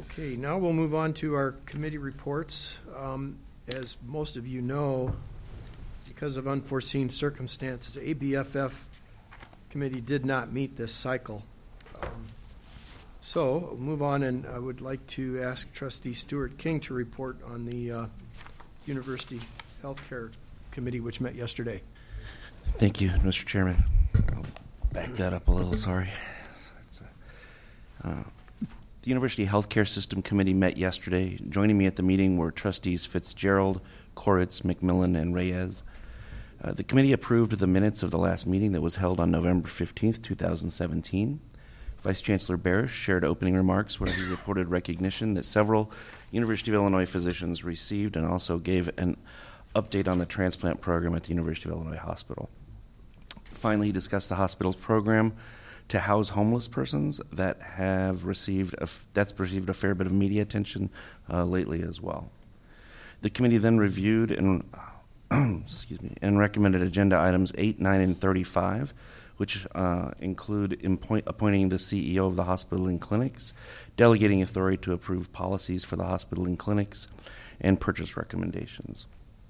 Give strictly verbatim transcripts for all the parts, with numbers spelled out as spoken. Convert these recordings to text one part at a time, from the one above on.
Okay, now we'll move on to our committee reports. Um, as most of you know, because of unforeseen circumstances, A B F F committee did not meet this cycle. Um, so we'll move on, and I would like to ask Trustee Stuart King to report on the uh, University Healthcare Committee, which met yesterday. Thank you, Mister Chairman. I'll back that up a little, sorry. Uh, the University Healthcare System Committee met yesterday. Joining me at the meeting were Trustees Fitzgerald, Koritz, McMillan, and Reyes. Uh, the committee approved the minutes of the last meeting that was held on November fifteenth, two thousand seventeen. Vice Chancellor Barish shared opening remarks where he reported recognition that several University of Illinois physicians received and also gave an update on the transplant program at the University of Illinois Hospital. Finally, he discussed the hospital's program to house homeless persons that have received a, that's received a fair bit of media attention uh, lately as well. The committee then reviewed and excuse me and recommended agenda items eight, nine, and thirty-five, which uh, include impo- appointing the C E O of the hospital and clinics, delegating authority to approve policies for the hospital and clinics, and purchase recommendations.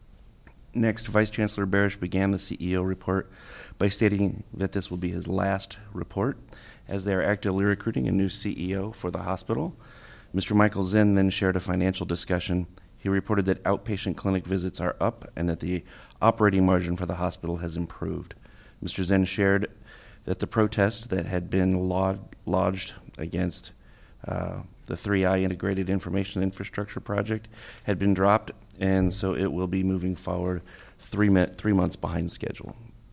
Next, Vice Chancellor Barish began the C E O report by stating that this will be his last report, as they are actively recruiting a new C E O for the hospital. Mister Michael Zinn then shared a financial discussion. He reported that outpatient clinic visits are up and that the operating margin for the hospital has improved. Mister Zinn shared that the protest that had been log- lodged against uh, the three I Integrated Information Infrastructure Project had been dropped, and so it will be moving forward three, mi- three months behind schedule.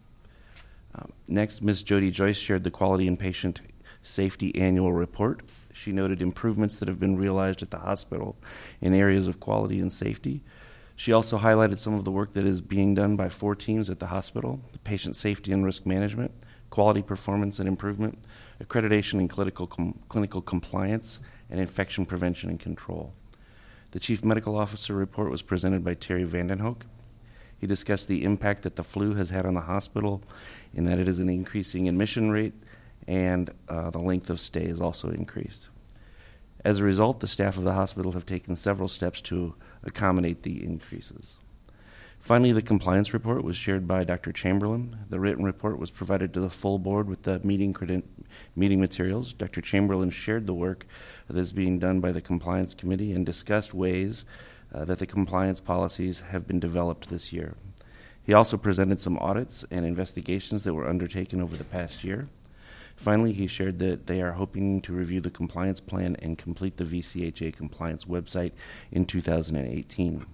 Um, next, Miz Jody Joyce shared the Quality and Patient Safety Annual Report. She noted improvements that have been realized at the hospital in areas of quality and safety. She also highlighted some of the work that is being done by four teams at the hospital: the patient safety and risk management, quality performance and improvement, accreditation and clinical, com- clinical compliance, and infection prevention and control. The Chief Medical Officer report was presented by Terry Vandenhoek. He discussed the impact that the flu has had on the hospital, in that it is an increasing admission rate, and uh, the length of stay is also increased. As a result, the staff of the hospital have taken several steps to accommodate the increases. Finally, the compliance report was shared by Doctor Chamberlain. The written report was provided to the full board with the meeting creden- meeting materials. Doctor Chamberlain shared the work that is being done by the compliance committee and discussed ways uh, that the compliance policies have been developed this year. He also presented some audits and investigations that were undertaken over the past year. Finally, he shared that they are hoping to review the compliance plan and complete the V C H A compliance website in two thousand eighteen.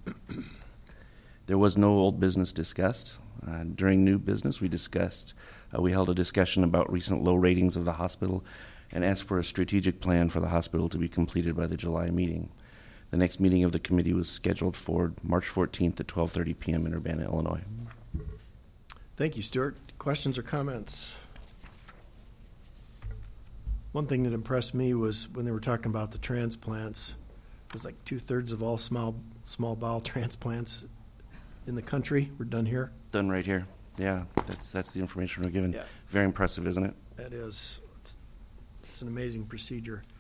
There was no old business discussed. Uh, during new business, we discussed, uh, we held a discussion about recent low ratings of the hospital and asked for a strategic plan for the hospital to be completed by the July meeting. The next meeting of the committee was scheduled for March fourteenth at twelve thirty p.m. in Urbana, Illinois. Thank you, Stuart. Questions or comments? One thing that impressed me was when they were talking about the transplants, it was like two-thirds of all small small bowel transplants in the country were done here. Done right here. Yeah, that's that's the information we're given. Yeah. Very impressive, isn't it? That is. It's, it's an amazing procedure.